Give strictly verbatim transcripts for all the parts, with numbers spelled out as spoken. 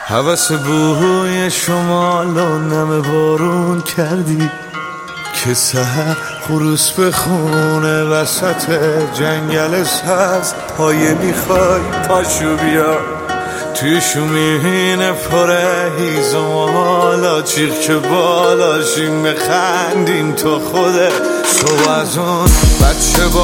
هوس بوی شمال و نم بارون کردی که سحر خروس بخونه وسط جنگل سبز. پایه میخوای پاشو بیا توی شومین پره هیزم حالا چیخ که بالاشیم بخندیم تو خوده تو از اون بچه با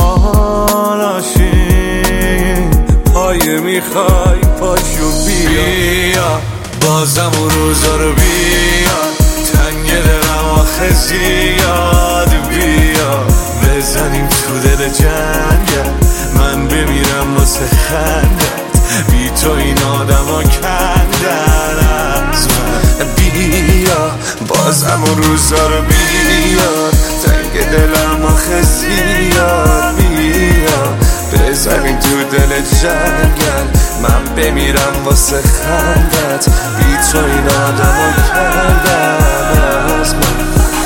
حالاشیم. پایه میخوای پاشو بیا بیا بازم اون روزا رو بیا تنگ دلم آخه زیاد بیا بزنیم تو دل جنگل من بمیرم واسه خندت بی تو این آدم ها کندن از من. بیا بازم اون روزا رو بیا تنگ دلم آخه زیاد بیا بزنیم تو دل جنگل من بمیرم واسه خندت بی تو این آدم ها کندن از من.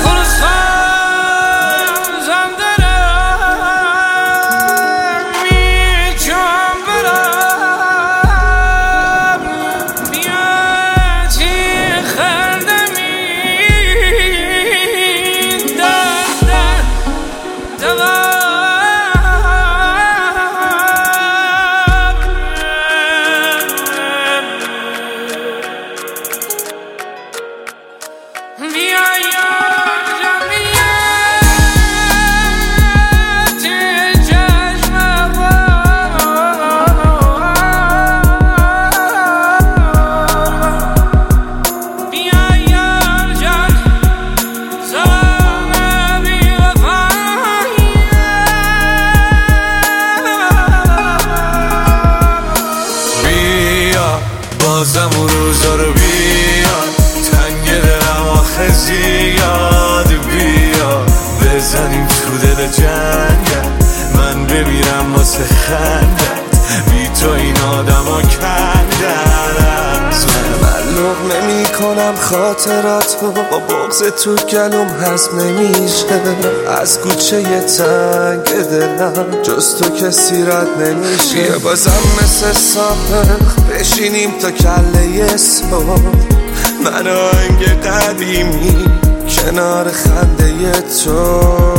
بازم اون روزا رو بیا تنگ دلم آخه زیاد بیا بزنیم تو دل جنگل من بمیرم واسه خندت بی تو این آدم ها کندن از من. من لقمه میکنم خاطراتو با بغض تو گلوم هضم نمیشه از کوچه تنگ دلم جز تو کسی رد نمیشه. بیا بازم مثل سابق بشینیم تا کله صبح من آهنگ قدیمی کنار خنده تو.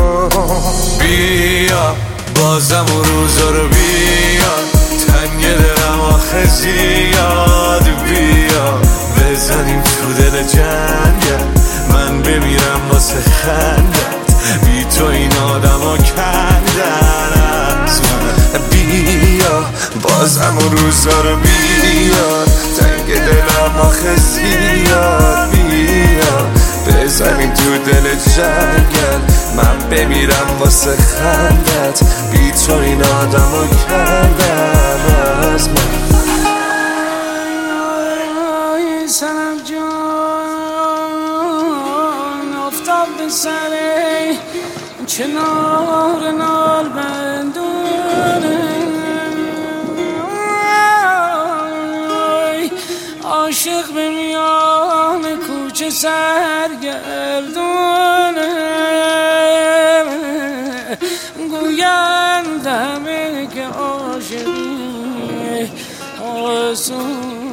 بیا بازم اون روزا رو بیا تنگ دلم آخه زیاد بیا بزنیم تو دل جنگل من بمیرم واسه خندت بی تو این آدم ها کندن از من. بیا بازم اون روزا رو بیا تنگ دلم آخه زیاد بیا بزنیم تو دل جنگل من بمیرم واسه خندت بی تو این آدم ها کندن از من. سنم جان افتاد به سره کنار نال بندونه عاشق به میان کوچه سرگردونه گویند همه که عاشقی آسون